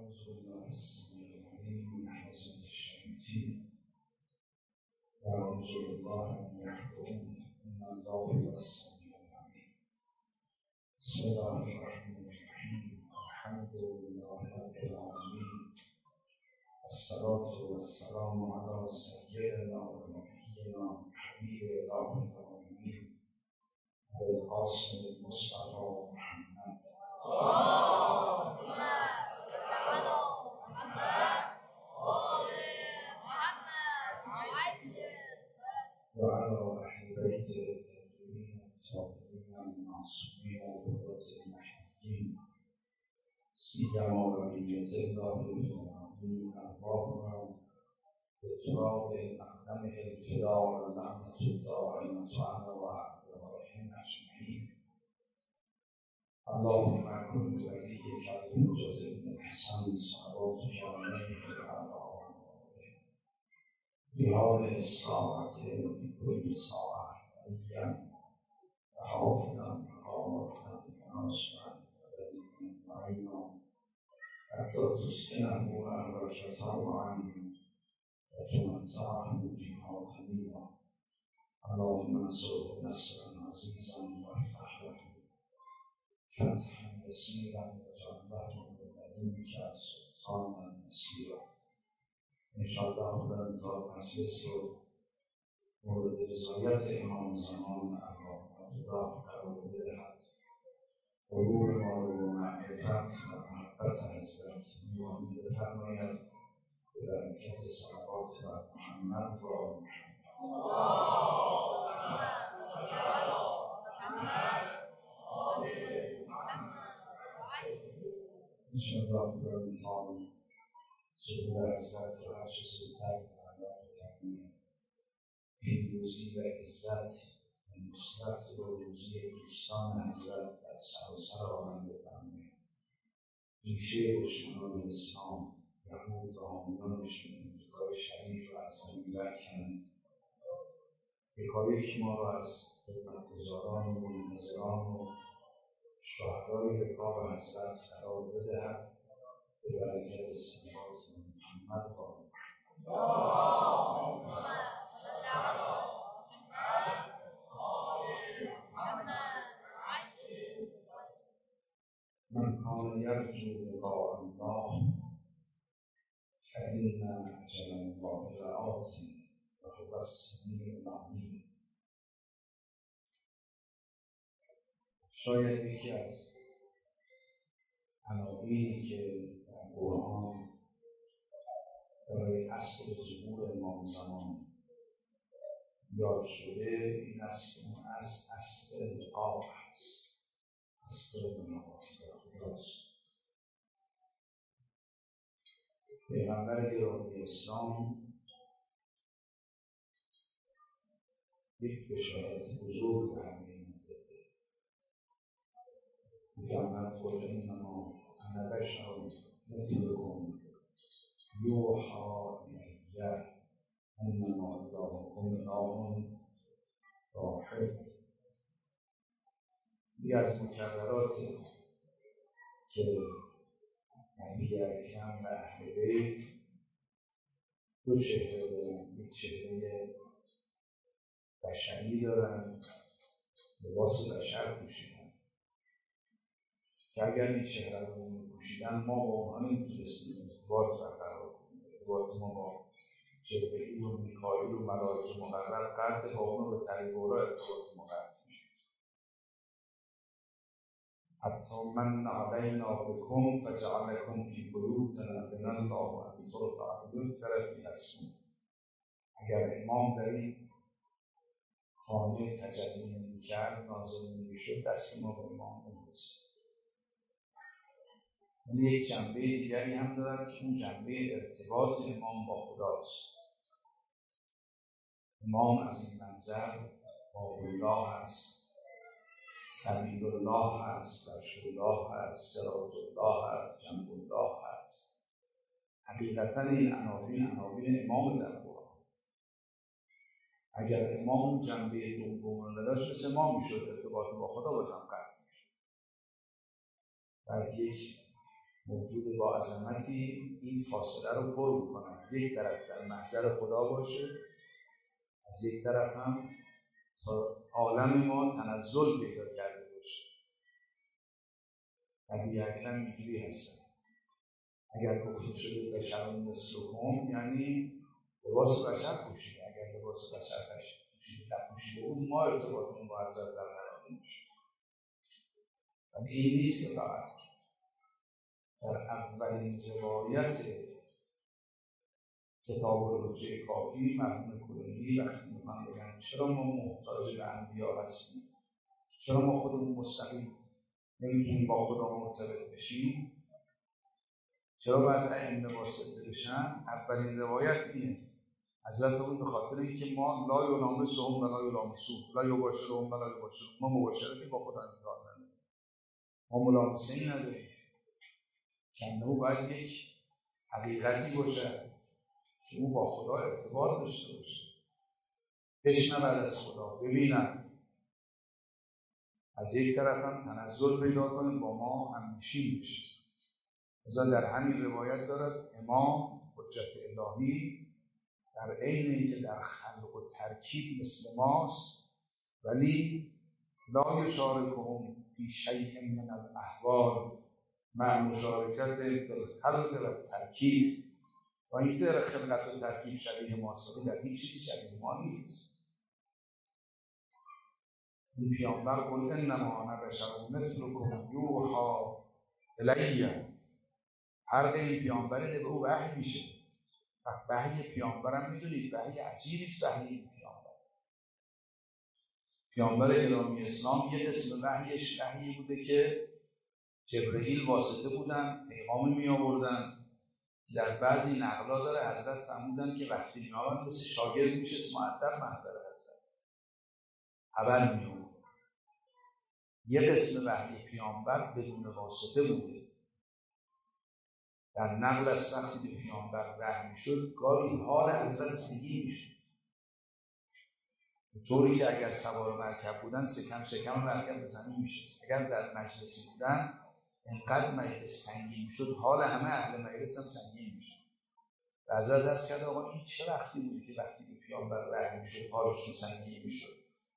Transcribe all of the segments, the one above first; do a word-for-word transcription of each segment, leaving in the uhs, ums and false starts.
أعوذ بالله السميع العليم من همزة الشياطين وأعوذ بالله أن يحضرون إن الله هو السميع العليم. بسم الله الرحمن الرحيم. الحمد لله رب العالمين، والصلاة والسلام على سيدنا ونبينا وحبيب الله العالمين أبي القاسم المصطفى محمد وعلى أهل بيته الطاهرين الطاهرين المعصومين الغرة المحمودين سيما ولية الله العظيم أرواحنا بتراب أقدمه الفداء ولعنة الدائمة على وأعدائهم أجمعين. اللهم كن وليك الحجة بن الحسن صلواتك عليه وعلى آله بهذه الساعة بكل ساعة أيام وحافظا وقامتا وناصرا وعينا حتى تسكنه أمرك طوعا وتمتعه فيها قليلا. اللهم انصره نصرا عزيزا وافتح له فتحا يسيرا وجعله من لدنك سلطانا نصيرا. ان شاء الله خدا تا مجلس رو مورد رضایت امام زمان الله قرار بدهد. علوم ما رو معرفت و محبت حضرت میوانی بفرماید به برکت صلوات بر محمد و آل انشاءالله خدا میتوان ظهور حضرت رو هر چه زودتر برآورده بکنیم. پیروزی و عزت و نصرت و روزی دوستان حضرت در سراسر عالم بفرمایید. ریشه دشمنان اسلام یهود و حامیانشون امریکای شریف رو از زمین برکنند. یکایک ما را از خدمتگزاران و منتظران و شهدای رکاب حضرت قرار بدهد به برکت صلوات محمد و آل من کان یرجو لقاء الله فإن أجل الله لآت وهو السمیع العلیم. شاید یکی از عناوینی که در قرآن برای اصل ظهور امام زمان یاد شده این است که اون اصل اصل لقاء هست، اصل ملاقات با خداست. پیغمبر گرامی اسلام یک بشارت بزرگ به همه این داده. می‌فرماید قل انما انا بشر مثلکم یوحی الی انما الهکم اله واحد. یکی از مکرراتی که نبی اکرم و اهل بیت دو چهره دارن. یک چهره بشری دارن، لباس بشر پوشیدن که اگر این چهره رو نمی‌پوشیدن ما با اونها نمیتونستیم ارتباط برقرار کنیم. ارتباط ما با جبرئیل و میکائیل و ملائکه مقرب قطع، با اونو به طریق اورا ارتباط ما قطع میشه. حتی من علینا بکم فجعلکم فی بیوت اذن الله ان ترفع ویذکر فیها اسمه. اگر امام در این خانه تجلی نمی‌کرد، نازل نمی‌شد، دست ما به امام نمی‌رسید. ولی یک جنبه دیگری هم دارد که اون جنبه ارتباط امام با خداست. امام از این منظر باب الله هست، سبیل الله هست، وجه الله هست، صراط الله هست، جنب الله هست. حقیقتا این عناوین عناوین امام در قرآن. اگر امام جنبه دوم رو نداشت مثل ما میشد، ارتباط با خدا بازم قطع میشد. بعد یک موجود با عظمتی این فاصله رو پر میکنه. از یک طرف در محضر خدا باشه، از یک طرف هم تا عالم ما تنزل پیدا کرده باشه. نبی اکرم اینجوری هستن. اگر گفته شده بشرون مثلکم یعنی لباس بشر پوشیده. اگر لباس بشر پوشیده نپوشیده بود ما ارتباطمون با حضرت برقرار نمی‌شد. ولی این نیست که فقط در اولین روایت کتاب الحجه کافی مرحوم کلینی وقتی میخوان بگن چرا ما محتاج به انبیا هستیم، چرا ما خودمون مستقیم نمیتونیم با خدا مرتبط بشیم، چرا باید ائمه واسطه بشن، اولین روایت اینه. حضرت اون به خاطر اینکه ما لا یلامسهم و لا یلامسوه، لا یباشرهم و لا یباشرون، ما مباشرتی با خدا امتحان نداریم، ما ملامسه ای نداریم. کنه باید یک حقیقتی باشه که او با خدا ارتباط داشته باشه، بشنود از خدا، ببینن، از یک طرف هم تنزل پیدا کنه، با ما همنشین بشه. لذا در همین روایت دارد امام حجت الهی در عین اینکه در خلق و ترکیب مثل ماست ولی لا یشارکهم فی شیء من الاحوال مع مشارکت بالخلق و ترکیب. و اینکه در خلقت و ترکیب شبیه ماست ولی در هیچ چیزی شبیه ما نیست. این پیامبر قل انما انا بشر مثلکم یوحی الی. فرق این پیامبر به او وحی میشه. وحی پیامبرم میدونید وحی عجیبی است. وحی این پیامبر پیامبر الهی اسلام یه قسم وحیش وحی بوده که جبرئیل واسطه بودن پیغام می آوردن. در بعضی نقلا داره حضرت فرمودن که وقتی می آمد مثل شاگرد میشه مؤدب محضر حضرت خبر می آورد. یه قسم وحی پیامبر بدون واسطه بوده. در نقل از وقتی به پیامبر وحی شد گاهی حال حضرت سنگین میشه، به طوری که اگر سوار مرکب بودن سکم شکم مرکب به زمین میشه. اگر در مجلسی بودن انقدر مجلس سنگین میشد حال همه اهل مجلس هم سنگین میشه. و حضرت عرض کرد آقا این چه وقتی بودی که وقتی به پیامبر وحی میشد حالشون سنگین میشد؟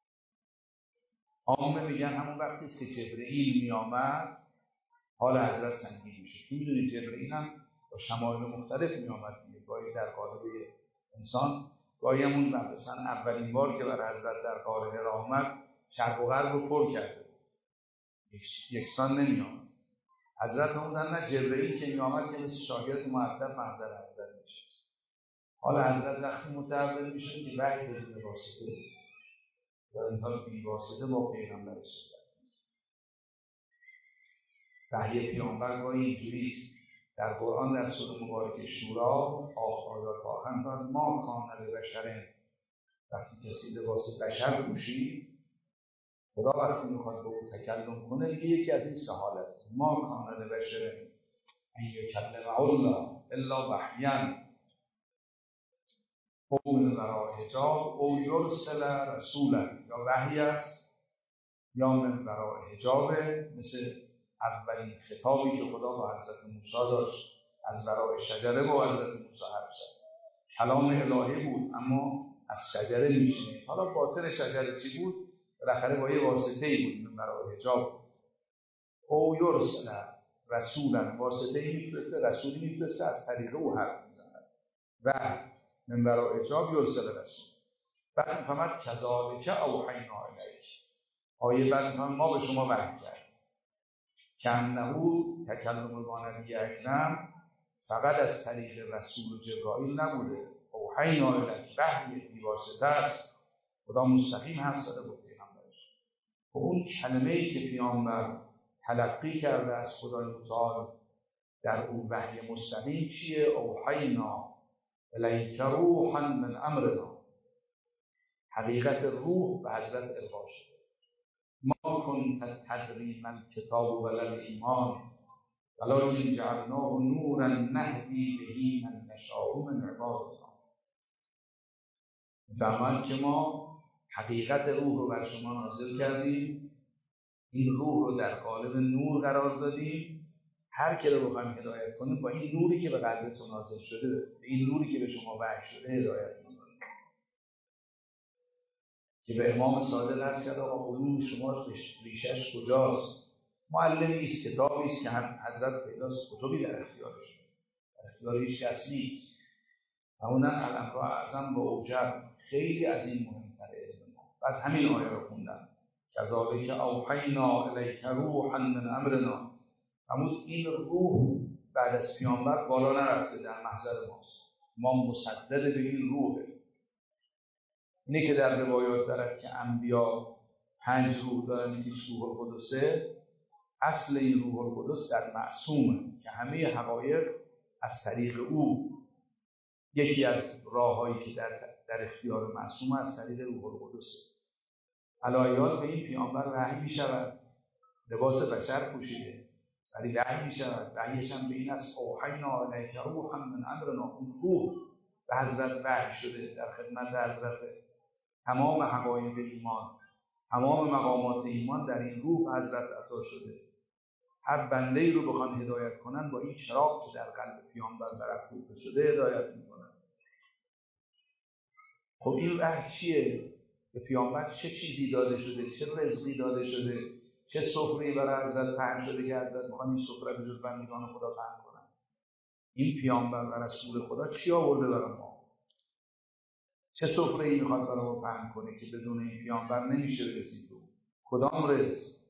عامه میگن همون وقتی است که جبرئیل میامد حال حضرت سنگین میشه. چون میدونید جبرئیل هم با شمایل مختلف میامد دیگه، گاهی در قالب انسان، گاهی همون مثلا اولین بار که بر حضرت در غار حرا آمد شرق و غرب رو پر کرده، یکسان نمیامد. حضرت همون نه جبرئیل که میامد که مثل شاگرد مؤدب محضر حضرت میشه. حالا حضرت وقتی متحول میشه که وحی بدون واسطه و انسان بی واسطه با پیغمبر شد. وحی پیامبر گاهی اینجوری است. در قرآن در سوره مبارکه شورا آیات آخر میگه ما کان لبشر، وقتی کسی لباس بشر پوشید خدا وقتی میخواد با او تکلم کنه یکی از این سه حالت ما کان لبشر ان یکلمه الله الا وحیا او من وراء حجاب او یرسل رسولا، یا وحی است یا من وراء حجاب، مثل اولین خطابی که خدا با حضرت موسی داشت از وراء شجره با حضرت موسی حرف زد. کلام الهی بود اما از شجره میشنید. حالا باطن شجره چی بود؟ بالاخره با یه واسطه‌ای بود، من وراء حجاب. او یرسل رسولا، واسطه‌ای میفرسته، رسولی میفرسته، از طریق او حرف میزنه. و من وراء حجاب یرسل رسول. بعد فهمت کذالک اوحینا الیک، آیه بعد ما به شما وحی کردیم. کأنه تکلم با نبی اکرم فقط از طریق رسول و جبرائیل نبوده. اوحینا الیک وحی بی واسطه است، خدا مستقیم حرف زده با پیغمبرش. و اون کلمه‌ای که پیامبر تلقی کرده از خدای متعال در اون وحی مستقیم چیه؟ اوحینا الیک روحا من امرنا، حقیقت روح به حضرت القا شده. ما کنت تدری من کتاب ولا الایمان ولکن جعلناه نورا نهدی به من نشاء من عبادنا. فرماند که ما حقیقت روح رو بر شما نازل کردیم، این روح رو در قالب نور قرار دادیم، هر کی رو بخوایم هدایت کنیم با این نوری که به قلبتون نازل شده، به این نوری که به شما وحی شده هدایت می‌کنیم. که به امام صادق هست که آقا علوم شما ریشش کجاست؟ معلمی است، کتابی است که هم حضرت پیداست، کتبی در اختیارش، در اختیار هیچ کس نیست. و اونم الامر اعظم و اوجب، خیلی از این مهمتر علم ما. بعد همین آیه رو خوندم کذالک اوحینا الیک روحا من امرنا. اما این روح بعد از پیامبر بالا نرفته، در محضر ماست، ما مصدد به این روحه. اینه که در روایات دارد که انبیا پنج روح دارن، یکیش روح القدسه. اصل این روح القدس در معصومه که همه حقایق از طریق او، یکی از راههایی که در, در اختیار معصوم از طریق روح القدسه. علایات به این پیامبر وحی می شود، لباس بشر پوشیده ولی وحی می شود. وحیش هم به این است اوحینا الیک روحا من امرنا. اون روح به حضرت وحی شده، در خدمت حضرت. تمام حقایق ایمان، تمام مقامات ایمان در این روح حضرت عطا شده. هر بنده ای رو بخوان هدایت کنن با این چراغ که در قلب پیامبر برافروخته شده هدایت میکنن. خب این وحی چیه؟ به پیامبر چه چیزی داده شده؟ چه رزقی داده شده؟ چه سفره‌ای برای حضرت پهن شده که حضرت میخوان این سفره به جز بندگان خدا پهن کنن؟ این پیامبر و رسول خدا چی آورده برای ما؟ چه سفره‌ای میخواد برای ما پهن کنه که بدون این پیامبر نمیشه برسید؟ کدام رزق؟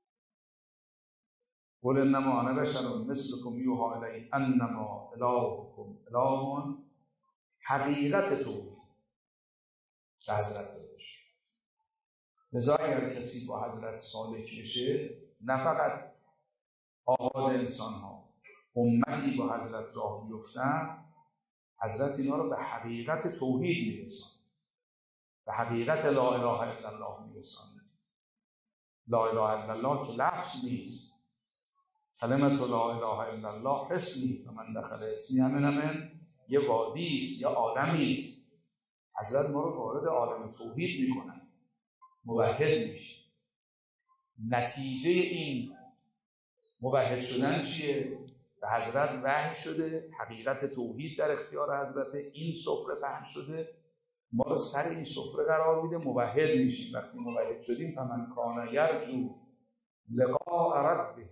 قل انما انا بشر مثلکم یوحی الی انما الهکم اله. حقیقت توحید به حضرت داده شد. لذا اگر کسی با حضرت سالک بشه، نه فقط آباد انسان ها، امتی با حضرت راه بیفتن، حضرت اینا رو به حقیقت توحید میرسانه، به حقیقت لا اله الا الله میرسانه. لا اله الا الله که لفظ نیست، کلمت لا اله الا الله اسمی و من دخل اسمی همین همین یه وادی است، یه آدمی است. حضرت ما رو وارد عالم توحید میکنن، موحد میشه. نتیجه این موحد شدن چیه؟ به حضرت وحی شده، حقیقت توحید در اختیار حضرت، این سفره پهن شده، ما رو سر این سفره قرار میده، موحد میشیم. وقتی موحد شدیم فمن کان یرجو لقاء ربه،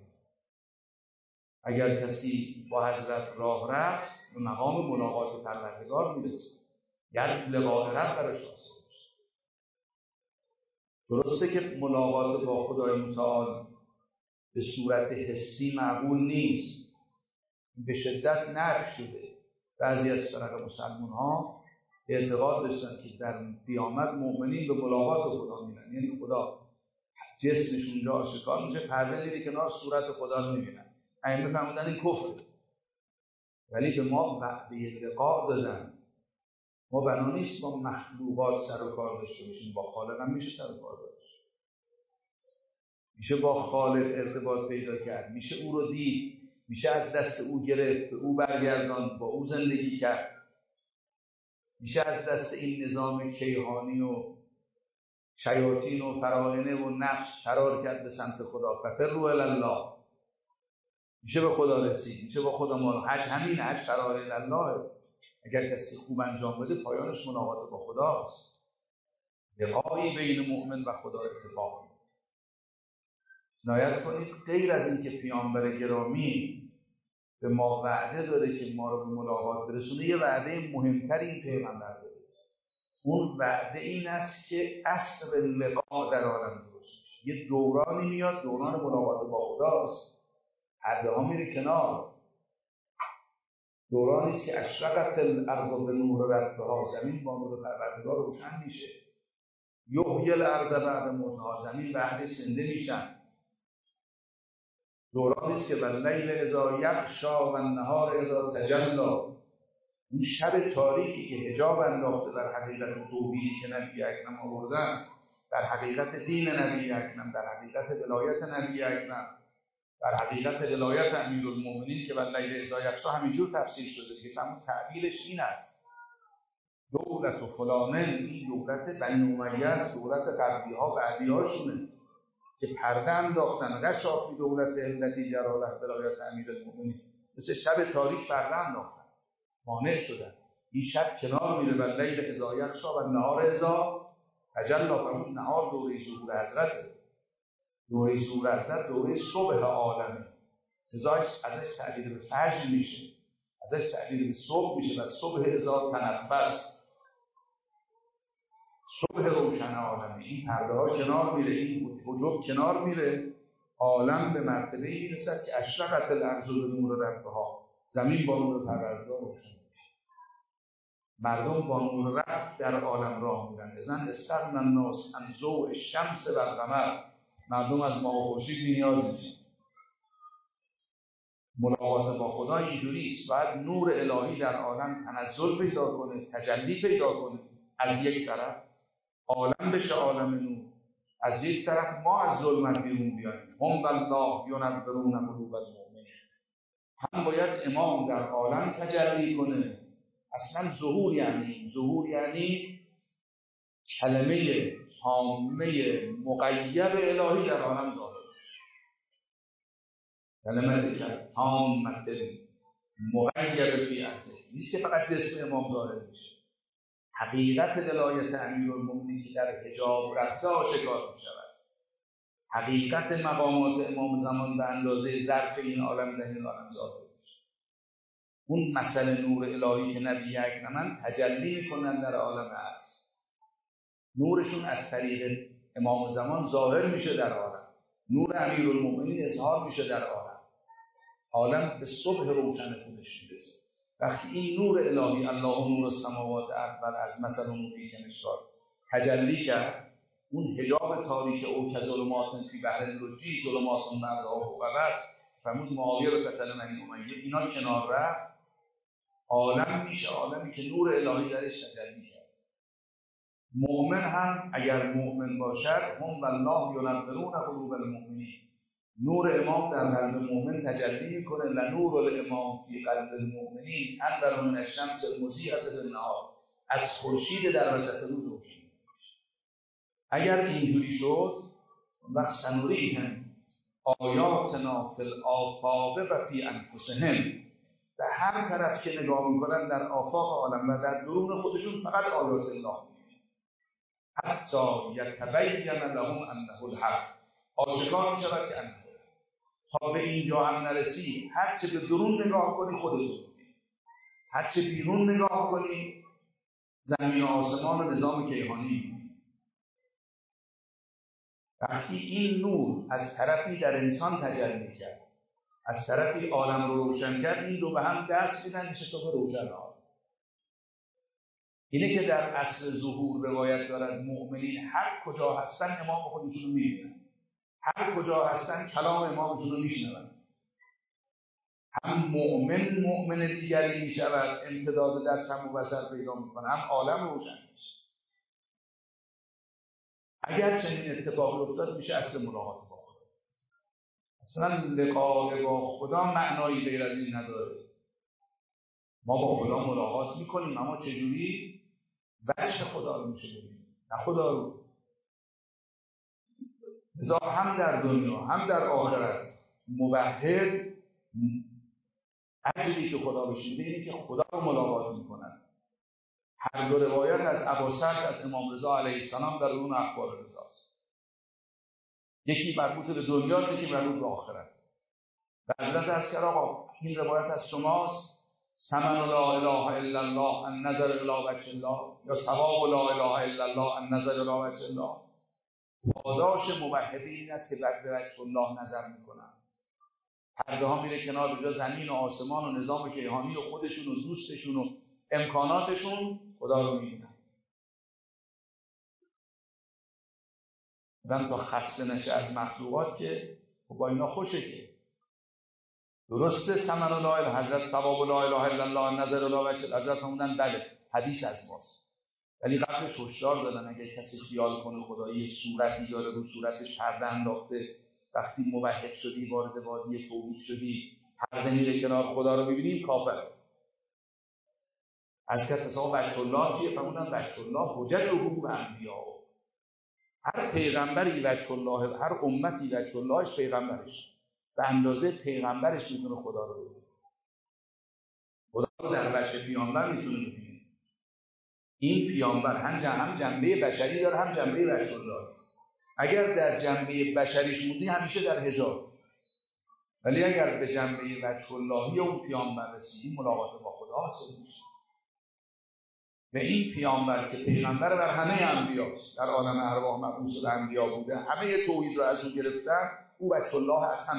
اگر کسی با حضرت راه رفت به مقام ملاقات پروردگار میرسه، یعنی لقاء رب براش حاصل میشه. درسته که ملاقات با خدای متعال به صورت حسی معقول نیست، به شدت نفی شده. بعضی از فرق مسلمان ها اعتقاد داشتن که در قیامت مؤمنین به ملاقات خدا میرن، یعنی خدا جسمش اونجا آشکار میشه، پرده میره کنار، صورت خدا رو میبینن. ائمه فرمودن این کفره. ولی به ما وعده لقاء دادن. ما بنا نیست با مخلوقات سر و کار داشته باشیم، با خالق هم میشه سر و کار داشت. میشه با خالق ارتباط پیدا کرد، میشه او رو دید، میشه از دست او گرفت، به او برگردان، با او زندگی کرد. میشه از دست این نظام کیهانی و شیاطین و فراعنه و نفس فرار کرد به سمت خدا. ففروا الی الله. میشه به خدا رسید، میشه با خدا مال. حج همین، حج فرار الی الله. اگر کسی خوب انجام بده پایانش ملاقات با خداست. لقایی بین مؤمن و خدا اتفاق میفته. عنایت کنید غیر از این که پیامبر گرامی به ما وعده داده که ما رو به ملاقات برسونه، یه وعده مهمتر این پیغمبر داده. اون وعده این است که عصر لقا در عالم درست میشه. یه دورانی میاد، دوران ملاقات با خداست، پرده ها میره کنار. دورانی است که اشرقت الارض بنور ربها، زمین با نور پروردگار روشن میشه. یحیی الارض بعد موتها، زمین بعد زنده میشن. دورانی است که واللیل اذا یغشی و النهار اذا تجلی، این شب تاریکی که حجاب انداخته بر حقیقت توحیدی که نبی اکرم آوردن، بر حقیقت دین نبی اکرم، در حقیقت ولایت نبی اکرم، بر حقیقت ولایت امیرالمومنین که واللیل اذا یغشی همینجور تفسیر شده دیگه. تمام تعبیرش این است. دولت و فلانه، این دولت بنی امیه است، دولت قبلی ها بعدی هاشونه. که پرده انداختن رشافی دولت علتی جلاله ولایت امیرالمؤمنین، مثل شب تاریک پرده انداختن، مانع شدن. این شب کنار میره و لیل اذا یغشی و نهار اذا تجلی. فرمود نهار دوره ظهور حضرته، دوره ظهور حضرت دوره صبح عالمه، ازاش ازش تعبیر به فجر میشه، ازش تعبیر به صبح میشه و صبح اذا تنفس، صبح روشن عالمه. این پرده ها کنار میره، این حجب کنار میره، عالم به مرتبه میرسد که اشرقت الارض بنور ربها، زمین با نور پروردگار روشن میشه، مردم با نور رب در عالم راه میرن. اذن استغنى الناس عن ضوء الشمس و القمر، مردم از ماه و خورشید بی‌نیاز میشن. ملاقات با خدا اینجوری است، باید نور الهی در عالم تنزل پیدا کنه، تجلی پیدا کنه، از یک طرف عالم بشه عالم نور، از یک طرف ما از ظلمت بیرون بیاییم. هم والله ینورون قلوب المؤمنین. هم باید امام در عالم تجلی کنه. اصلا ظهور یعنی ظهور یعنی کلمه تامه مغیب الهی در عالم ظاهر میشه. کلمه تامه مغیب فی عرضه، نیست که فقط جسم امام ظاهر میشه، حقیقت ولایت امیرالمؤمنین که در حجاب رفته آشکار می شود. حقیقت مقامات امام زمان به اندازه ظرف این عالم در این عالم ظاهر میشه. اون مثل نور الهی که نبی اکرمن تجلی میکنن در عالم عرض، نورشون از طریق امام زمان ظاهر میشه در عالم، نور امیرالمؤمنین اظهار میشه در عالم، عالم به صبح روشن خودش میرسه. وقتی این نور الهی الله نور السماوات والارض از مثل نوری که مشکار تجلی کرد، اون حجاب تاریک او که ظلمات فی بحر لجی ظلمات بعضها و بعض، فرمود معاویه به قتل بنی امیه، اینا کنار رفت، عالم میشه عالمی که نور الهی درش تجلی کرد. مؤمن هم اگر مؤمن باشد، هم والله ینورون قلوب المؤمنین، نور امام در قلب مؤمن تجلی میکنه. لنور الامام فی قلب المؤمنین انور من الشمس المضیئة بالنهار، از خورشید در وسط روز روشن. اگر اینجوری شد، وقت سنوریهم آیاتنا فی الآفاق و فی انفسهم، به هر طرف که نگاه میکنن در آفاق عالم و در درون خودشون فقط آیات الله میبینن، حتی یتبین لهم انه الحق، آشکار میشود که انه، تا به اینجا هم نرسی هرچه به درون نگاه کنی خودتون میبینی، هرچه بیرون نگاه کنی زمین و آسمان و نظام کیهانی میبینی. وقتی این نور از طرفی در انسان تجلی کرد، از طرفی عالم رو روشن کرد، این دو به هم دست میدن میشه صبح روشن عالم. اینه که در عصر ظهور روایت دارد مؤمنین هر کجا هستن امام خودشون رو میبینن، هر کجا هستن کلام امامشون رو میشنون. هم مؤمن مؤمن دیگری میشود، امتداد در سمع و بصر پیدا میکنه، هم عالم روشن میشه. اگر چنین اتفاقی افتاد میشه اصل ملاقات با خدا. اصلا لقاء با خدا معنایی غیر از این نداره. ما با خدا ملاقات میکنیم، اما چجوری؟ وجه خدا رو میشه ببینیم، نه خدا رو. لذا هم در دنیا هم در آخرت موحد اجری که خدا بهش میده اینه که خدا رو ملاقات میکنن. هر دو روایت از ابوسعد از امام رضا علیه السلام در اون اخبار رضاست، یکی مربوط به دنیاست، یکی مربوط به آخرت. و حضرت عرض کرد آقا این روایت از شماست، ثمن لا اله الا الله ان نظر الی وجه الله، یا ثواب لا اله الا الله ان نظر الی وجه الله. پاداش موحدین این است که به وجه الله نظر میکنن، پرده ها میره کنار، به جا زمین و آسمان و نظام کیهانی و خودشون و دوستشون و امکاناتشون خدا رو میبینن. آدم تا خسته نشه از مخلوقات که با اینا خوشه، که درسته ثمن لا اله، حضرت ثواب لا اله الا الله نظر الی وجه، حضرت فرمودن بله حدیث از ماست، ولی قبلش هشدار دادن اگه کسی خیال کنه خدایی یه صورتی داره رو صورتش پرده انداخته، وقتی موحد شدی وارد وادی توحید شدی پرده میره کنار خدا رو میبینیم، کافر. از که تصاحب وجه الله چیه؟ فرمودن وجه الله حجت و حقوق انبیا، هر پیغمبری وجه الله، هر امتی وجه اللهش پیغمبرش، به اندازه پیغمبرش میتونه خدا رو ببینه. خدا رو در وجه پیامبر میتونه ببینه. این پیامبر هم هم جنبه بشری داره، هم جنبه وجه الله. اگر در جنبه بشریش موندی همیشه در حجاب، ولی اگر به جنبه وجه اللهی اون پیامبر رسیدی ملاقات با خدا حاصل میشه. و این پیامبر که پیغمبر بر همه انبیاست، در عالم ارواح مبعوث به انبیا بوده، همه توحید رو از او گرفتن، او وجه الله اتم.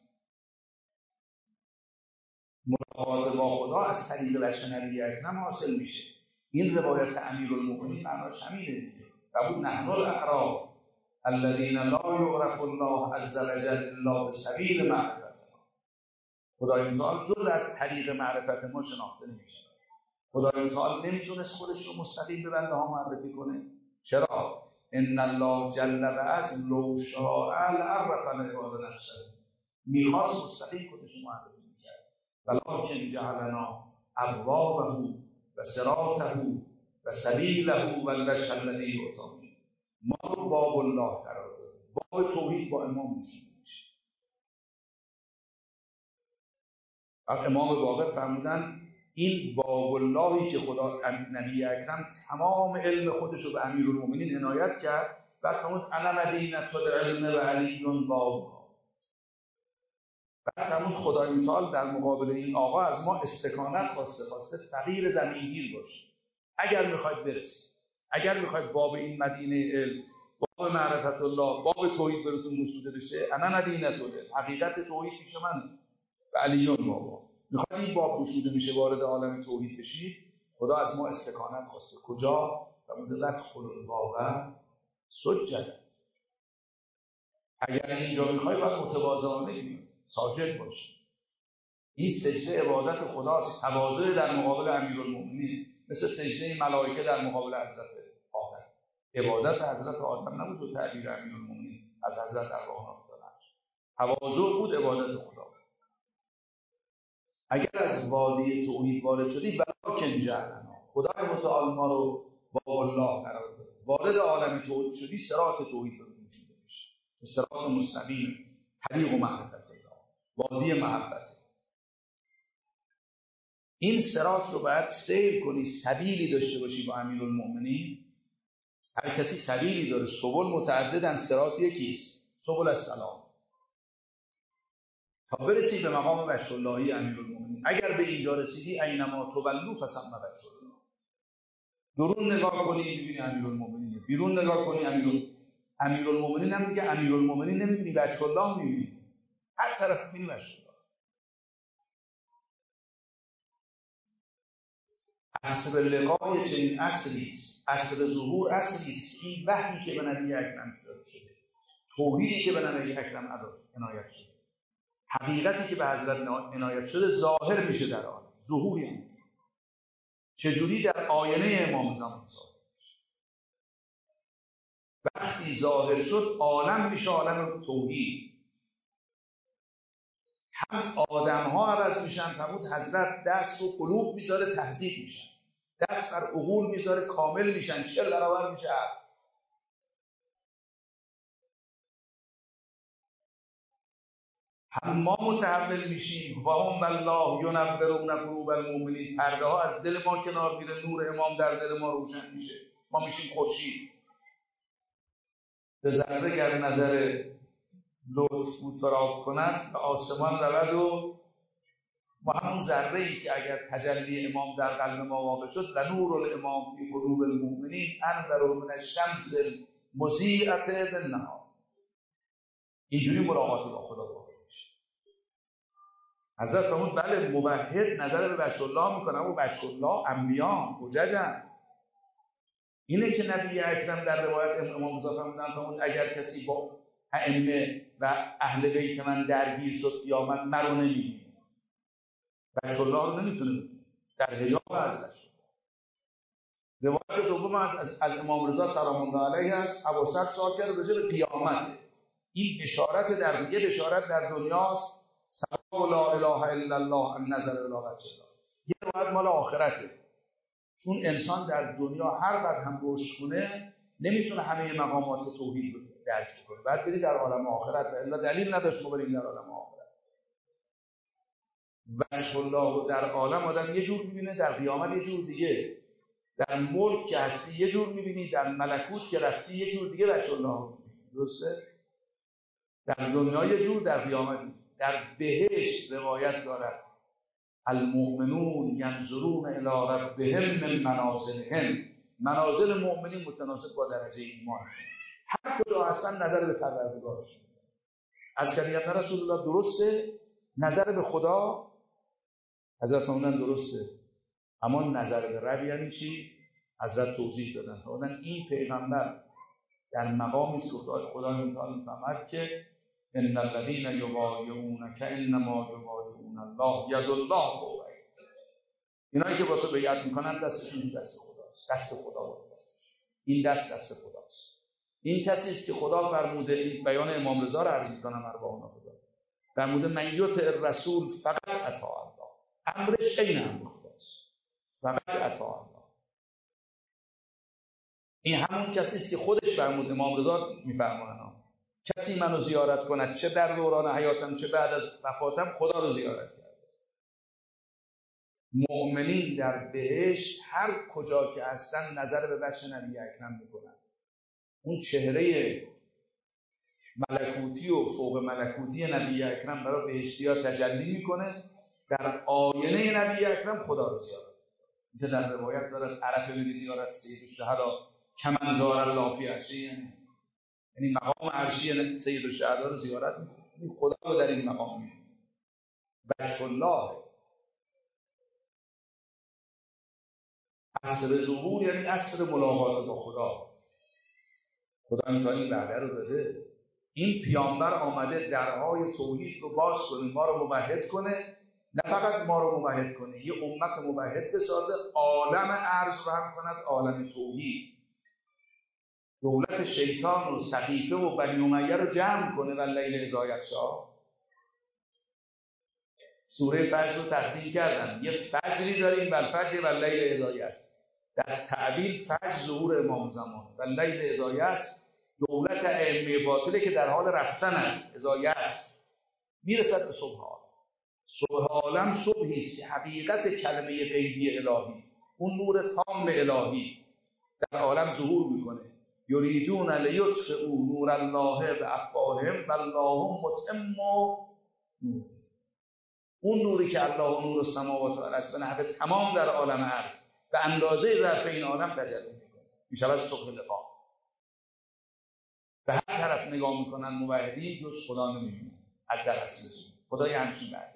ملاقات با خدا از طریق وجه نبی اکرم حاصل میشه. این روایت امیرالمؤمنین معناش همینه دیگه. و بود نحن الاعراف الذین لا یعرف الله عز وجل الا بسبیل معرفتنا. خدای متعال جز از طریق معرفت ما شناخته نمیشه. خدای متعال نمیتونست خودش رو مستقیم به بنده ها معرفی کنه. چرا؟ ان الله جل و عز لو شاء لعرف العباد نفسه. میخواست مستقیم خودش رو معرفی میکرد. ولکن جعلنا ابوابه و صراطه و سبیله و الوجه الذی یؤتی. ما رو باب الله قرار داد. باب توحید با امام نشون میشه. امام باقر فرمودن این باب اللهی که خدا نبی اکرم تمام علم خودش رو به امیرالمومنین عنایت کرد. بعد فرمود انا مدینة العلم و علی بابها. بعد فرمود خدای متعال در مقابل این آقا از ما استکانت خواسته، خواسته فقیر زمینگیر باشه. اگر میخواید برسید، اگر میخواید باب این مدینه علم، باب معرفت الله، باب توحید براتون گشوده بشه، انا مدینة العلم، حقیقت توحید پیش منه و علیون بابا. میخواید این باب گشوده میشه وارد عالم توحید بشید، خدا از ما استکانت خواسته. کجا؟ فرموده ادخل الباب سجدا. اگر اینجا میخوای باید متواضعانه بگیم، ساجد باشی. این سجده عبادت خداست، تواضع در مقابل امیرالمومنین، مثل سجده ملائکه در مقابل حضرت آدم. عبادت حضرت آدم نبود و تعبیر امیرالمومنین از حضرت ارواح افتادن. تواضع بود عبادت خدا. اگر از وادی توحید وارد شدی ولکن جعلنا، خدای متعال ما رو با الله قرار داد. وارد عالم توحید شدی، صراط توحید رو وجود میشه. صراط مستقیم، طریق و معرفت الله، وادی محبت. این صراط رو باید سیر کنی، سبیلی داشته باشی با امیرالمؤمنین. هر کسی سبیلی داره، سبل متعددن، صراط یکیست، سبل السلام. تا برسی به مقام وجه اللهی امیرالمؤمنین. اگر به اینجا رسیدی اینما تولوا فثم وجه الله. درون نگاه کنی می‌بینی امیرالمؤمنین، بیرون نگاه کنی امیرال امیرالمؤمنین هم دیگه امیرالمؤمنین نمی‌بینی، وجه الله می‌بینی. هر طرف می‌بینی وجه الله. عصر لقای چنین عصریست، عصر ظهور عصریست. این وحی که به نبی اکرم شده، توحیدی که به نبی اکرم عنایت شده، حقیقتی که به حضرت عنایت شده ظاهر میشه در عالم. ظهوری هم چجوری؟ در آینه امام زمان ظاهر. وقتی ظاهر شد عالم میشه عالم توحید. هم آدم ها عوض میشن، فرمود حضرت دست و قلوب میذاره تهذیب میشن، دست بر عقول میذاره کامل میشن، چه برابر میشه. هم ما متحول میشیم و هم بالله ینورون قلوب المؤمنین. پرده ها از دل ما کنار میره، نور امام در دل ما روشن میشه، ما میشیم خورشید. به ذره گر نظر لطف بود فراب کند به آسمان رود و ما همون ذره ای که اگر تجلی امام در قلب ما واقع شد و نور الامام فی قلوب المؤمنین انور من الشمس المضیئة بالنهار. اینجوری ملاقات با خدا واقع میشه. حضرت فرمود بله موحد نظر به وجه الله میکنه، و وجه الله انبیان حججن. اینه که نبی اکرم در روایت امام رضا فرمودن اگر کسی با ائمه و اهل بیت من درگیر شد یا من مرو نمیبینه، وجه الله رو نمیتونه ببینه، در حجاب ازش. روایت دوم از, از, از امام رضا سلام الله علیه است. ابو سعد سوال کرد راجع به قیامت. این بشارت در یه بشارت در دنیاست، ثواب لا اله الا الله ان نظر الی وجه الله. یه روایت مال آخرته، چون انسان در دنیا هر قدر هم رشد کنه نمیتونه همه مقامات توحید رو درک کنه. بعد بری در عالم آخرت، الا دلیل نداشت ما بریم در عالم آخرت. وجه الله رو در عالم آدم یه جور میبینه، در قیامت یه جور دیگه. در ملک که هستی یه جور میبینی، در ملکوت که رفتی یه جور دیگه وجه الله رو میبینی. درسته؟ در دنیا یه جور، در قیامت. در بهشت روایت دارد المؤمنون ینظرون الی ربهم من منازلهم. منازل مؤمنین متناسب با درجه ایمانشون. هر کجا هستن نظر به پروردگارشون. از کردیم رسول الله درسته، نظر به خدا حضرت فرمودن درسته، اما نظر به رب یعنی چی؟ حضرت توضیح دادن. فرمودن این پیغمبر در مقامی است که خدای متعال می‌فرماید که ان الذين یبایعونک انما یبایعون الله ید الله فوق ایدیهم. اینایی که با تو بیعت میکنن دستشون دست خداست. دست خدا با دستش. این دست دست خداست. این کسی است که خدا فرموده، این بیان امام رضا رو عرض میکنم اربعون خدا. فرموده من یطع الرسول فقط اطاع الله. امرش عین امر خداست. فقط اطاع الله. این همون کسی است که خودش فرمود، امام رضا میفرمایند کسی منو زیارت کند چه در دوران حیاتم چه بعد از وفاتم خدا رو زیارت کرد. مؤمنین در بهشت هر کجا که هستن نظر به وجه نبی اکرم میکنن. اون چهره ملکوتی و فوق ملکوتی نبی اکرم برای بهشتی‌ها تجلی میکنه. در آینه نبی اکرم خدا رو زیارت میکنه. که در روایت دارد عرفه به زیارت سید الشهدا کمن زار الله فی عرشه، یعنی مقام عرشی سید الشهدا رو زیارت میکنه. خدا رو در این مقام میبینه. وجه الله عصر ظهور یعنی عصر ملاقات با خدا. خدا امتحان این وعده رو داده. این پیامبر آمده درهای توحید رو باز کنه، ما رو موحد کنه. نه فقط ما رو موحد کنه، یه امت موحد بسازه، عالم ارض رو هم کند عالم توحید. دولت شیطان و سقیفه و بنی امیه رو جمع کنه. واللیل اذا یغشی. سوره فجر رو تقدیم کردن. یه فجری داریم، والفجر واللیل اذا یغشی. در تعبیل فجر ظهور امام زمان، واللیل اذا یغشی دولت ائمه باطله که در حال رفتن است. اذا یغشی میرسد به صبح عالم. صبح عالم صبحی است که حقیقت کلمه غیبی الهی، اون نور تام الهی در عالم ظهور میکنه. یریدون لیطفئوا نور الله بافواههم والله متم نور. اون نوری که الله نور السماوات والارض به نحو تمام در عالم ارض به اندازه ظرف این عالم تجلی میکنه. میشود صبح لقا. به هر طرف نگاه میکنن موحدین جز خدا نمیبینن. از در اصل خدای همچین وعده.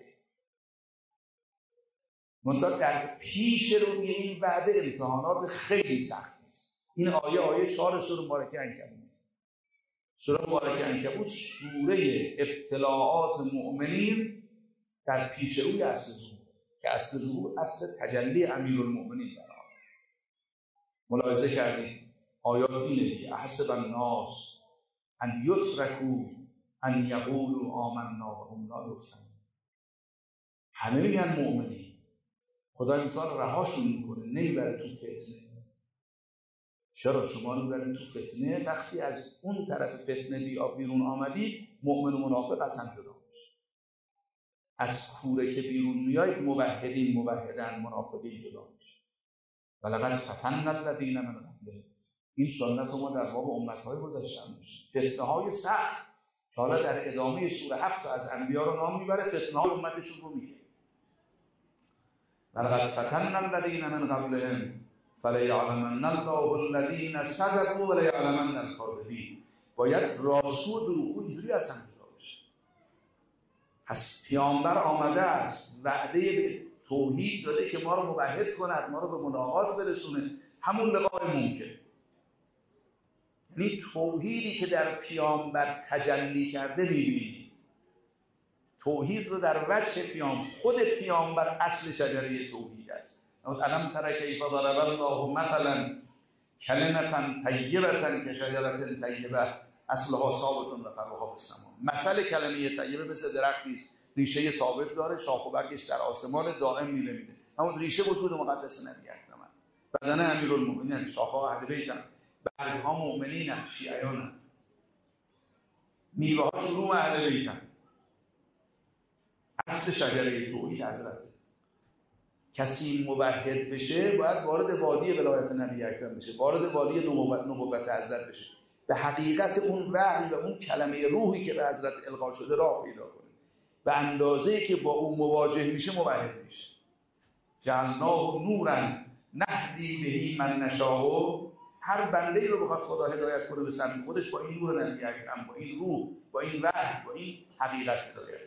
منتها در پیش روی این وعده امتحانات خیلی سخت است. این آیه آیه چهار سوره مبارکه عنکبوت. سوره مبارکه عنکبوت سوره ابتلاعات مؤمنین در پیش روی اصل ظهور، که اصل ظهور اصل تجلی امیرالمؤمنین در آن. ملاحظه کردید آیات اینه دیگه. احسب الناس ان یترکوا ان یقولوا آمنا وهم لا یفتنون. همه میگن مؤمنین، خدا امتحان رهاشون میکنه، نمیبره تو فتنه. چرا شما نمیبره تو فتنه؟ وقتی از اون طرف فتنه بیا بیرون آمدی مؤمن و منافق از هم جدا میشه. از کوره که بیرون میاید موحدین موحدن، منافقین جدا میشه. ولقد فتنا الذین من قبلهم. این سنت ما در باب امت‌های گذشته هم میشه. فتنه‌های سخت که حالا در ادامه سوره هفت از انبیا رو نام میبره، فتنه‌های امتشون رو میگه. ولقد فتنا الذین من قبلهم فلیعلمن الله الذین صدقوا ولیعلمن الکاذبین. باید راستگو و دروغگو اینجوری اصلا جدا بشه. پس پیامبر آمده است، وعده به توحید داده که ما رو موحد کند، ما رو به ملاقات برسونه، همون لقای ممکن. یعنی توحیدی که در پیامبر تجلی کرده می‌بینید. توحید رو در وجه پیامبر، خود پیامبر اصل شجره توحید است. الم تر کیف ضرب الله مثلا کلمة طیبة کشجرة طیبة اصلها ثابت و فرعها فی السماء. مثل کلمه طیبه مثل درختی است، ریشه ثابت داره، شاخ و برگش در آسمان دائم میوه میده. همون ریشه وجود مقدس نبی اکرم، بدن امیرالمومنین، شاخه‌ها اهل بیتن. بعدها مؤمنینن، شیعیانن، میوه ها شروع اهل بیتن. اصل شجره توحید حضرت. کسی موحد بشه باید وارد وادی ولایت نبی اکرم بشه، وارد وادی نبوت نبوت حضرت بشه، به حقیقت اون وحی و اون کلمه روحی که به حضرت القا شده راه پیدا کنه. به اندازه‌ای که با اون مواجه میشه موحد میشه. جعلناه نورا نهدی بهی من نشاء. هر بنده‌ای رو بخواد خدا هدایت کنه به سمت خودش، با این نور نبی اکرم، با این روح، با این وحی، با این حقیقت هدایت.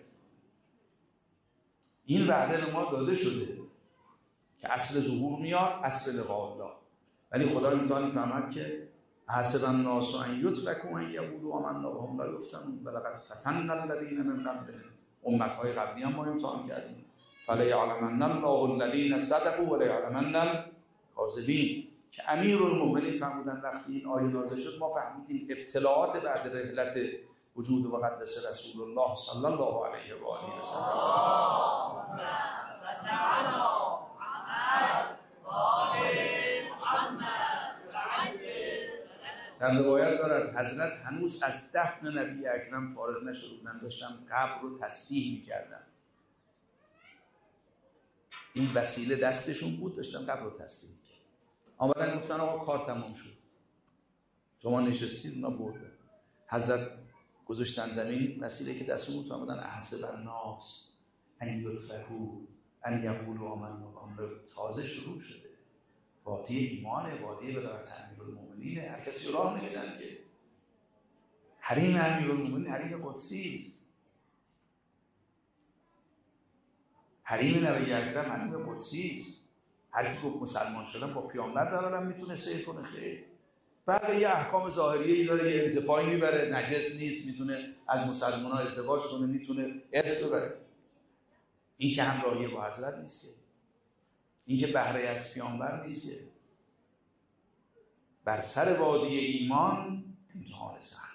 این وعده به ما داده شده که اصل ظهور میاد، اصل لقاء الله. ولی خدا امتحان می‌فرماد که حسب الناس ان یترکوا ان یقولوا آمنا وهم لا یفتنون ولقد فتنا الذین من قبلهم. امت‌های قبلی هم ما امتحان کردیم. فلیعلمن الله الذین صدقوا ولیعلمن الکاذبین. که امیرالمؤمنین فرمودن وقتی این آیه نازل شد ما فهمیدیم ابتلاعات بعد رحلت وجود و قدس رسول الله صلی الله علیه و آله و سلم. در روایت دارد حضرت هنوز از دفن نبی اکرم فارغ نشده بودن، داشتم قبر رو تسبیح میکردم. این وسیله دستشون بود، داشتم قبر رو تسبیح میکردم. آمدن گفتن آقا کار تمام شد، شما نشستید، اونا بردن. حضرت گذاشتن زمین وسیله که دستشون بود، فرمودن احسب الناس ان یترکوا ان یقولوا آمنا. تازه شروع شده، وادی ایمانه، وادی ولایت امیرالمؤمنینه. هر کسی راه نمیدن که. حریم امیرالمؤمنین حریم قدسی است. حریم نبی اکرم حریم قدسی است. هر کی گفت مسلمان شدن با پیامبر در عالم میتونه سیر کنه، خیر. بعد یه احکام ظاهریه‌ای داره، یه انتفاعی میبره، نجس نیست، میتونه از مسلمان‌ها ازدواج کنه، میتونه ارث ببره. این که همراهی با حضرت نیست که. این که بهره از پیامبر نیست که. بر سر وادی ایمان امتحان سخت.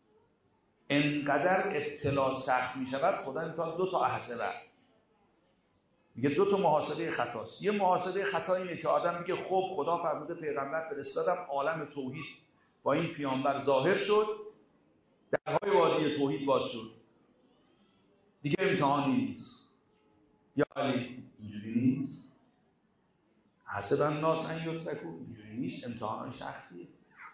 انقدر ابتلا سخت می شود خدا امتحان دو تا احسبه میگه، دو تا محاسبه خطاست. یه محاسبه خطا اینه که آدم میگه خب خدا فرموده پیغمبر فرستادم، عالم توحید با این پیامبر ظاهر شد، درهای وادی توحید باز شد، دیگه امتحانی نیست. یا علی اینجوری نیست. حسب الناس ان یترکوا اینجوری نیست، امتحانای سختیه.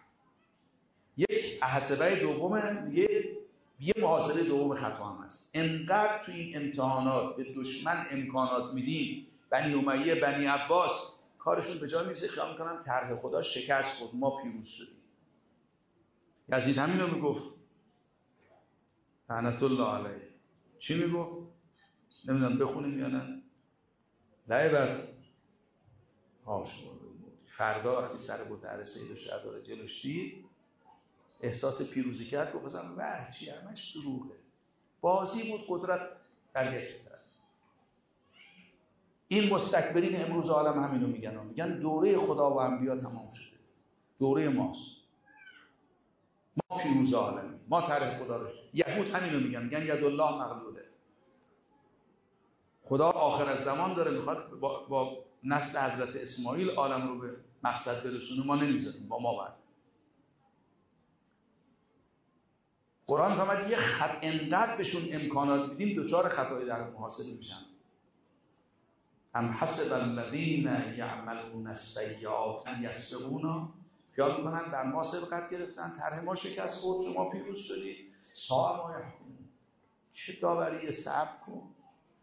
یک حسبه دومه، یه یه محاسبه دوم خطا هم هست. انقدر توی این امتحانات به دشمن امکانات میدیم، بنی امیه، بنی عباس کارشون به جای میرسه خیال میکنن طرح خدا شکست خود، ما پیروز شدیم. یزید همین رو میگفت، لعنت الله علیه. چی میگفت؟ نمیدونم بخونیم یا نه. لعبت ها شما فردا وقتی سر بوته سید و شهدار جلوش دید، احساس پیروزی کرد، گفت مثلا وحشی همش دروغه، بازی بود، قدرت برگشت کرد. این مستکبرین امروز عالم همینو میگن، میگن دوره خدا و انبیا تمام شده، دوره ماست، ما پیروز عالمیم، ما طرح خدا رو. یهود همینو میگن، میگن ید الله مغلوله، خدا آخر از زمان داره میخواد با, با نسل حضرت اسماعیل عالم رو به مقصد برسونه، ما نمیذاریم، با ما بعد. قرآن فهمد یه خط انقدر بهشون امکانات میدیم دوچار خطای در محاسبه میشن. ام حسب الذین یعملون السیئات ان یسبقونا. خیال میکنن در ما سبقت گرفتن، طرح ما شکست خورد، شما پیروز شدید. ساء ما یحکمون. چه داوری، صبر کن.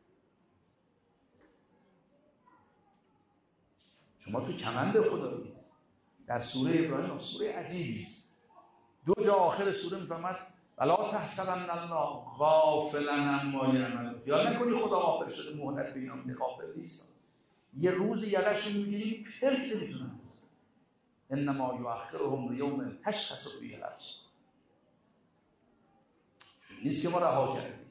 شما تو کمند خدایید. در سوره ابراهیم، سوره عجیبی است. دو جا آخر سوره میفهمد ولا تحسبن الله غافلا عما یعملون. یا نکنی خدا غافل شده، مهلت به اینا میده، غافل نیست. یه روز یقه‌شون میگیریم، پلک نمیتونن. انما یؤخرهم لیوم تشخص فیه الابصار. نیست که ما رها کردیم.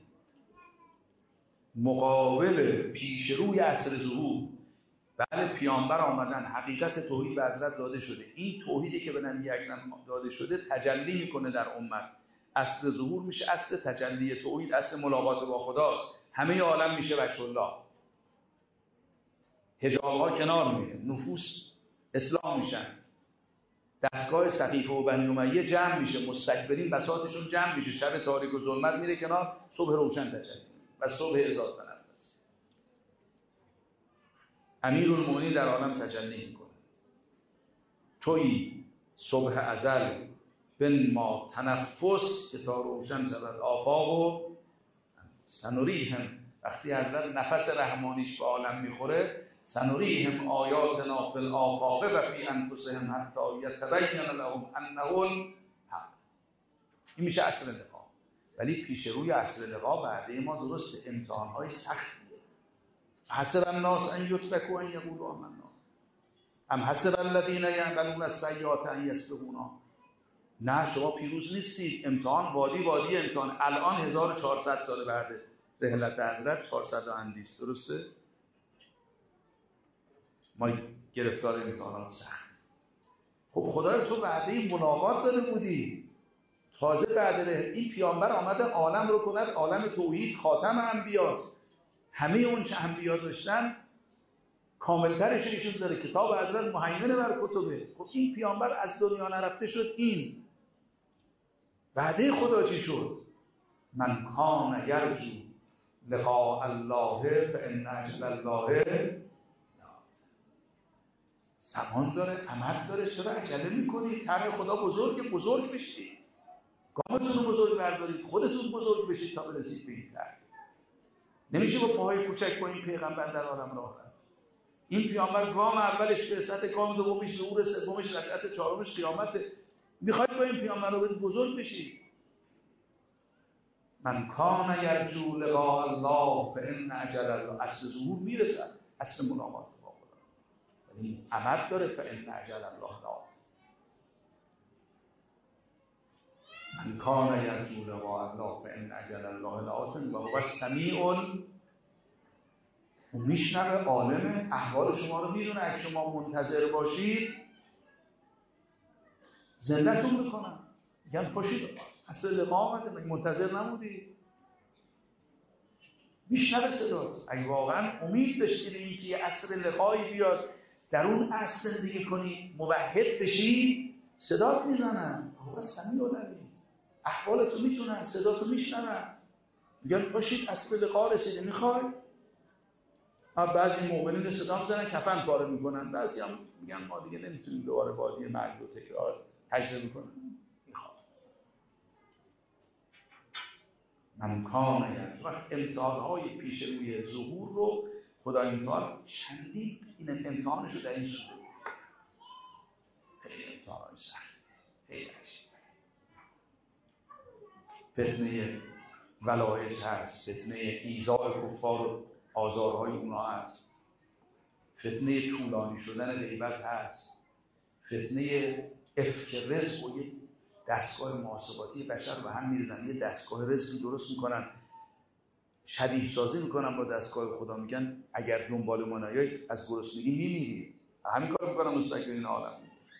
مقابل پیش روی عصر ظهور، بله پیامبر آمدن، حقیقت توحید به حضرت داده شده. این توحیدی که به نبی اکرم داده شده تجلی میکنه در امت. عصر ظهور میشه عصر تجلی توحید، عصر ملاقات با خداست. همه عالم میشه وجه الله. حجاب‌ها کنار میره، نفوس اسلام میشن. دستگاه سقیفه و بنی امیه جمع میشه، مستکبرین بساطشون جمع میشه، شب تاریک و ظلمت میره کنار، صبح روشن تجلی و صبح هزار تنفس. امیرالمومنین در عالم تجلی میکنه. تویی صبح ازل بن ما تنفس که تا روشن شود آفاق و سنوریهم. وقتی حضرت نفس رحمانیش به عالم میخوره، سنوریهم آیاتنا فی الآفاق و فی انفسهم حتی یتبین لهم انه الحق. این میشه اصل لقا. ولی پیش روی اصل لقا بعده ما درست امتحانهای سختیه. حسب الناس ان یترکوا ان یقولوا آمنا ام حسب الذین یعملون السیئات ان یسبقونا. نه شما پیروز نیستید. امتحان وادی وادی امتحان. الان هزار و چهارصد سال بعد رحلت حضرت، چهارصد و اندیست، درسته؟ ما گرفتار امتحانات سخت. خب خدای تو وعده ملاقات داده بودی، تازه بعد این پیامبر آمده عالم رو کند عالم توحید، خاتم انبیاست. همه اون چه انبیا داشتن کاملترش ایشون داره. کتاب حضرت مهیمن بر کتبه. خب این پیامبر از دنیا نرفته شد. این وعده خدا چی شد؟ من کان یرجو لقاء الله فان اجل الله. زمان داره، امد داره، چرا عجله میکنید؟ طرح خدا بزرگ بزرگ بشید، گامتون رو بزرگ بردارید، خودتون بزرگ بشید تا برسید به این طرح. نمیشه با پاهای کوچک با این پیغمبر در عالم راه رفت. این پیامبر گام اولش بعثت، گام دومش ظهور، سومش رکعت، چهارمش قیامت. میخواید با این پیامبر رو بزرگ بشید. من کان یرجو لقاء الله فان اجل الله. اصل ظهور میرسد، اصل ملاقات با خدا، ولی امد داره. فان اجل الله لآت. من کان یرجو لقاء الله فان اجل الله لآت و هو السمیع. اون میشنوه، عالم احوال شما رو میدونه. اگه شما منتظر باشید زنده‌تون میکنن، میگن پاشید اصل لقا آمده، مگه منتظر نبودی؟ میشنوه صدات. اگه واقعا امید داشتی به اینکه یه عصر لقایی بیاد در اون عصر زندگی کنی، موحد بشی، صدات میزنن. هو سمیع العلیم. احوالتو میتونن، صداتو میشنون، میگن پاشید عصر لقا رسیده، میخوای؟ بعضی مؤمنین صدا میزنن کفن پاره میکنن، بعضی هم میگن ما دیگه نمیتونیم دوباره وادی مرگ رو تکرار تجربه کنیم. میخواد من کان یعنی وقت امتحانهای پیش روی ظهور رو خدا امتحان چندین این امتحانش رو در این صورت. خیلی امتحانهای سخت، خیلی عجیب. فتنه ولایت هست، فتنه ایذاء کفار و آزارهای اونا هست، فتنه طولانی شدن غیبت هست، فتنه افک رزق و یه دستگاه محاسباتی بشر و هم میرزن، یه دستگاه رزقی درست میکنن، شبیه سازی میکنن با دستگاه خدا. میگن اگر دنبال ما نیایید از گرسنگی میمیرید. همین کار میکنن مستقلین عالم.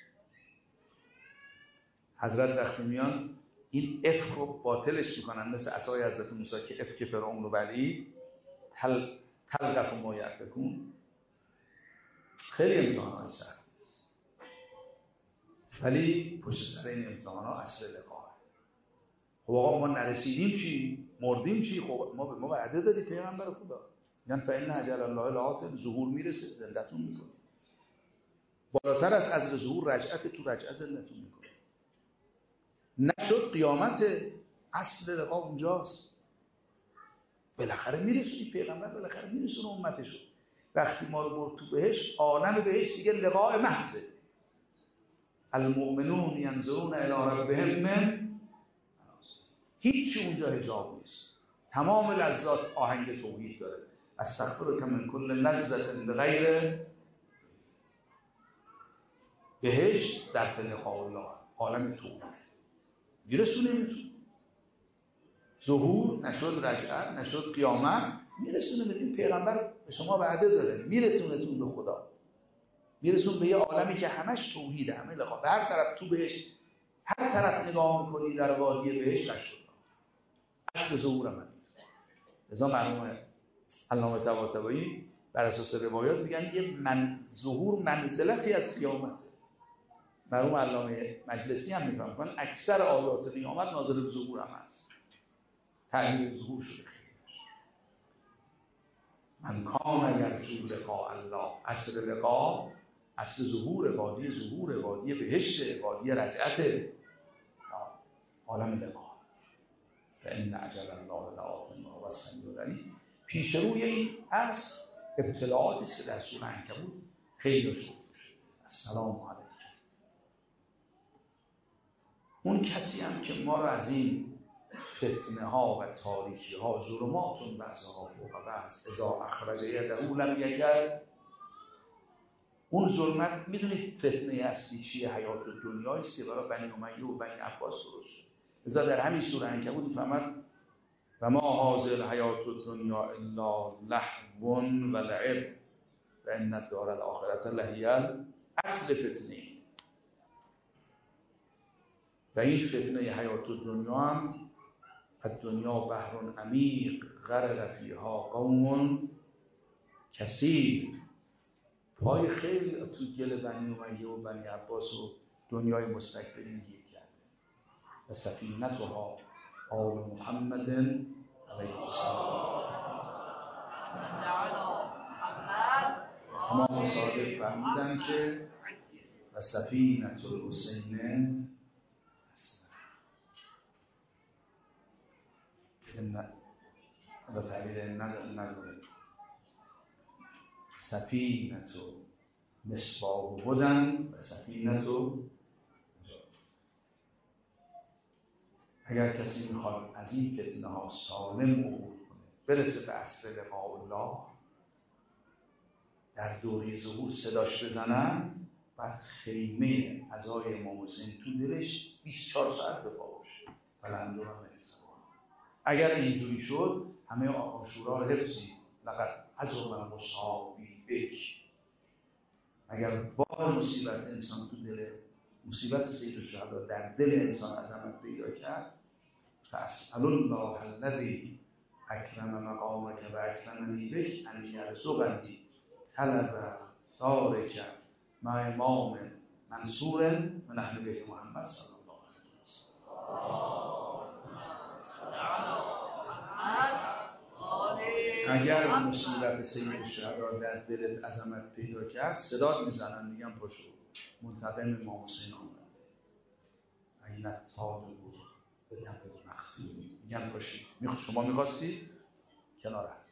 حضرت وقتی میان این افک رو باطلش میکنن، مثل عصای حضرت موسی که افک فرعون رو بلعید، تل تلقف ما یأفکون. خیلی امتحانات سخت است، ولی پشت سر این امتحانات اصل لقاه. خب آقا ما نرسیدیم چی؟ مردیم چی؟ خب ما به ما وعده دادی پیغمبر خدا، میگن فإن اجل الله لآت. ظهور میرسه زنده‌تون میکنه. بالاتر از عصر ظهور رجعت، تو رجعت زنده‌تون میکنه. نشد قیامت، اصل لقا اونجاست. بالاخره میرسونی پیغمبر، بالاخره میرسونه امتشو. وقتی ما رو برد تو بهشت، عالم بهشت دیگه لقاء محضه. المؤمنون ینظرون الی ربهم من، هیچ اونجا حجاب نیست. تمام لذات آهنگ توحید داره. استغفرک من کل لذت بغیر. بهشت ظرف لقاء الله، عالم توحید میرسونه. میتونه ظهور نشد، رجعت نشد، قیامت میرسونه. بدین پیغمبر به شما وعده داره، میرسونتون به خدا، میرسون به یه عالمی که همش توحیده، همه لقا. هر طرف تو بهشت، هر طرف نگاه میکنی در وادی بهشت نشد. اصل ظهور هم لذا معلومه علامه طباطبایی بر اساس روایات میگن یه من ظهور منزلتی از قیامت. مرحوم علامه مجلسی هم میفهم کنن اکثر آیات قیامت ناظر به ظهور هم هست، تعبیر ظهور شده. من کان یرجو لقاء الله، اصل لقاء، اصل ظهور، وادی ظهور، وادی بهشت، وادی رجعت، عالم لقاء. فان اجل الله لآت و السمیع العلیم. پیش روی این اصل ابتلاعاتی است که در سوره عنکبوت خیلی شد. السلام علیکم. اون کسی هم که ما رو از این فتنه ها و تاریکی ها، ظلمات بعضها فوق بعض، اذا اخرج یده لم یکد، اون ظلمت، میدونید فتنه اصلی چیه؟ حیات دنیا است که برای بنی امیه و بنی عباس درست شد. لذا در همین سوره عنکبوت میفهمد و ما هذه الحیات الدنیا الا لهو و لعب و ان الدار الاخرة لهی اصل فتنه. و این فتنه حیات الدنیا هم الدنیا بحر عمیق غرق فیها قوم کثیر، پای خیلی تو گل بنی امیه و بنی عباس و دنیای مستکبرین گیر کرده. و سفینتها آل محمد علیه السلام. امام صادق فرمودن که و سفینة الحسین نه و تعبیر نداره سفینة مصباح بودن و سفینة. اگر کسی میخواد از این فتنه ها سالم عبور کنه، برسه به اصل لقاء الله، در دوره ظهور صداش بزنن، بعد خیمه عزای امام حسین تو دلش بیست و چهار ساعت به پا باشه. بلند و مرزا. اگر اینجوری شد همه عاشورا رو حفظی لقد عظم مصابی بک. اگر بار مصیبت انسان تو دل، مصیبت سید الشهدا در دل انسان عظمت پیدا کرد، فاسأل الله الذی اکرم مقامک و اکرمنی بک ان یرزقنی طلب ثارک مع امام منصور من اهل بیت محمد صلی الله علیه وسلم. اگر مصیبت سید الشهدا در دلت عظمت پیدا کرد، صدات میزنن میگن پاشو، منتقم امام حسین آمده. این تاج بود به دم مقتول، میگن پاشید. شما میخواستی کنار هست.